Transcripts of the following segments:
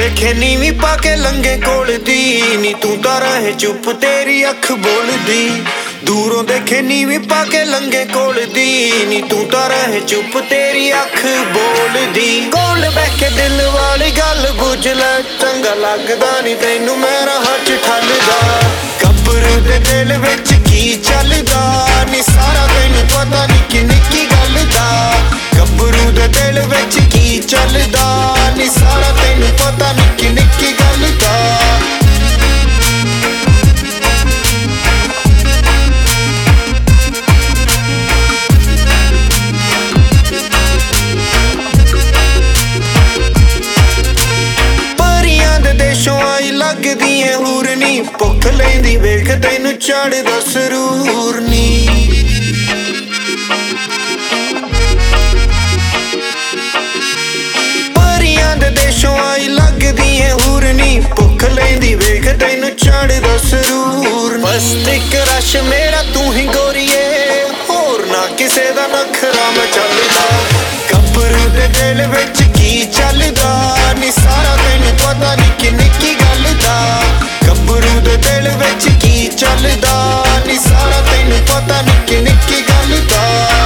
ਵੇਖੇ ਨੀਵੀਂ ਪਾ ਕੇ ਲੰਗੇ ਕੋਲ ਦੀ ਨੀ ਤੂੰ ਤਾਂ ਰਹੇ ਚੁੱਪ ਤੇਰੀ ਅੱਖ ਬੋਲਦੀ। ਦੂਰੋਂ ਦੇਖੇ ਨੀਵੀਂ ਪਾ ਕੇ ਲੰਗੇ ਕੋਲ ਦੀ ਨੀ ਤੂੰ ਤਾਂ ਰਹੇ ਚੁੱਪ ਤੇਰੀ ਅੱਖ ਬੋਲਦੀ। ਕੋਲ ਬਹਿ ਕੇ ਦਿਲ ਵਾਲੀ ਗੱਲ ਬੁੱਝ ਲੈ, ਚੰਗਾ ਲੱਗਦਾ ਨੀ ਤੈਨੂੰ ਮੇਰਾ ਹੱਥ ਠੱਲਦਾ। ਗੱਭਰੂ ਦੇ ਦਿਲ ਵਿੱਚ ਕੀ ਚੱਲਦਾ ਨੀ ਸਾਰਾ ਤੈਨੂੰ ਪਤਾ ਨੀ ਕਿ ਨਿੱਕੀ ਗੱਲ ਦਾ। ਗੱਭਰੂ ਦੇ ਦਿਲ ਵਿੱਚ ਕੀ ਚੱਲਦਾ ਨੀ ਸਾਰਾ ਤੈਨੂੰ ਪਤਾ ਨੀ ਕਿ ਨਿੱਕੀ ਗੱਲ ਦਾ। ਪਰੀਆਂ ਦੇ ਦੇਸ਼ੋਂ ਆਈ ਲੱਗਦੀ ਏ ਹੂਰਨੀ, ਭੁੱਖ ਲੈਂਦੀ ਵੇਖ ਤੈਨੂੰ ਚੜ੍ਹਦਾ ਸਰੂਰ ਨੀ। ਲੱਗਦੀ ਏ ਹੂਰਨੀ, ਭੁੱਖ ਲੈਂਦੀ ਵੇਖ ਤੈਨੂੰ ਚੜ੍ਹਦਾ ਸਰੂਰ। ਬਸ ਇੱਕ ਰਸ਼ ਮੇਰਾ ਤੂੰ ਹੀ ਗੋਰੀਏ, ਹੋਰ ਨਾ ਕਿਸੇ ਦਾ ਨਖਰਾ ਮੈਂ ਚੱਲਦਾ। ਗੱਭਰੂ ਦੇ ਦਿਲ ਵਿੱਚ ਕੀ ਚੱਲਦਾ ਨੀ ਸਾਰਾ ਤੈਨੂੰ ਪਤਾ ਨੀ ਕਿ ਨਿੱਕੀ ਗੱਲ ਦਾ। ਗੱਭਰੂ ਦੇ ਦਿਲ ਵਿੱਚ ਕੀ ਚੱਲਦਾ ਨੀ ਸਾਰਾ ਤੈਨੂੰ ਪਤਾ ਨੀ ਕਿ ਨਿੱਕੀ ਗੱਲ ਦਾ।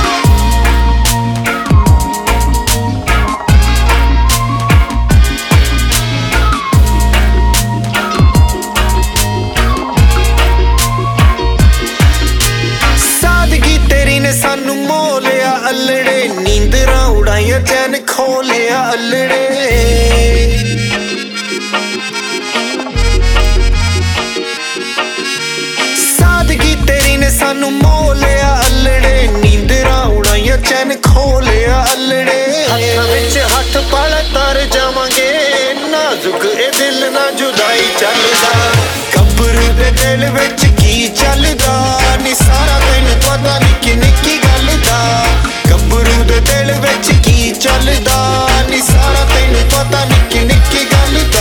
ਸਾਨੂੰ ਮੋਹ ਲਿਆ ਅਲੜੇ, ਨੀਂਦਰਾਂ ਉਡਾਈਆਂ ਚੈਨ ਖੋ ਲਿਆ ਅਲੜੇ। ਸਾਦਗੀ ਤੇਰੀ ਨੇ ਸਾਨੂੰ ਮੋਹ ਲਿਆ ਅਲੜੇ, ਨੀਂਦਰਾਂ ਉਡਾਈਆਂ ਚੈਨ ਖੋ ਲਿਆ ਅਲੜੇ। ਹੱਥਾਂ ਵਿੱਚ ਹੱਥ ਪਲ ਤਰ ਜਾਵਾਂਗੇ, ਨਾਜ਼ੁਕ ਇਹ ਦਿਲ ਨਾ ਜੁਦਾਈ ਚੱਲਦਾ। ਗੱਭਰੂ ਦੇ ਦਿਲ ਵਿੱਚ ਕੀ ਚੱਲਦਾ ਨੀ ਸਾਰਾ ਤੈਨੂੰ ਪਤਾ ਨੀ ਕਿ ਨਿੱਕੀ ਗੱਲ ਦਾ। ਗੱਭਰੂ ਦੇ ਦਿਲ ਵਿੱਚ ਕੀ ਚੱਲਦਾ ਨੀ ਸਾਰਾ ਤੈਨੂੰ ਪਤਾ ਨੀ ਕਿ ਨਿੱਕੀ ਗੱਲ ਦਾ।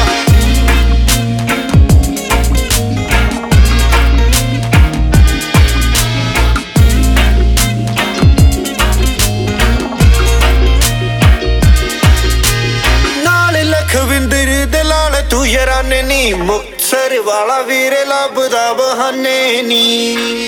ਨਾਲ ਲਖਵਿੰਦਰ ਦੇ ਲਾਲ ਤੂੰ ਯਾਰਾਨੇ ਨੀ, ਮੁਕਤਸਰ ਵਾਲਾ ਵੀਰੇ ਲੱਭਦਾ ਬਹਾਨੇ ਨੀ।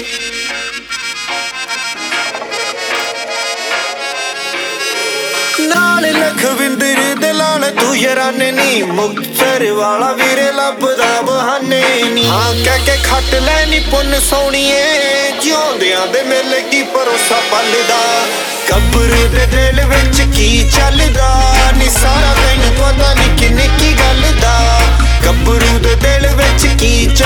ਨਾਲ ਲਖਵਿੰਦਰ ਦੇ ਲਾਲ ਤੂੰ ਯਾਰਾਨੇ ਨੀ, ਮੁਕਤਸਰ ਵਾਲਾ ਵੀਰੇ ਲੱਭਦਾ ਬਹਾਨੇ ਨੀ। ਹਾਂ ਕਹਿ ਕੇ ਖੱਟ ਲੈ ਨੀ ਪੁੰਨ ਸੋਹਣੀਏ, ਜਿਉਂਦਿਆਂ ਦੇ ਮੇਲੇ ਕੀ ਭਰੋਸਾ ਪਲਦਾ। ਗੱਭਰੂ ਦੇ ਦਿਲ ਵਿੱਚ ਕੀ ਚੱਲਦਾ ਨੀ ਸਾਰਾ ਤੈਨੂੰ ਪਤਾ ਨੀ ਕਿ ਨਿੱਕੀ ਗੱਲ ਦਾ। ਗੱਭਰੂ ਦੇ ਦਿਲ ਵਿੱਚ ਕੀ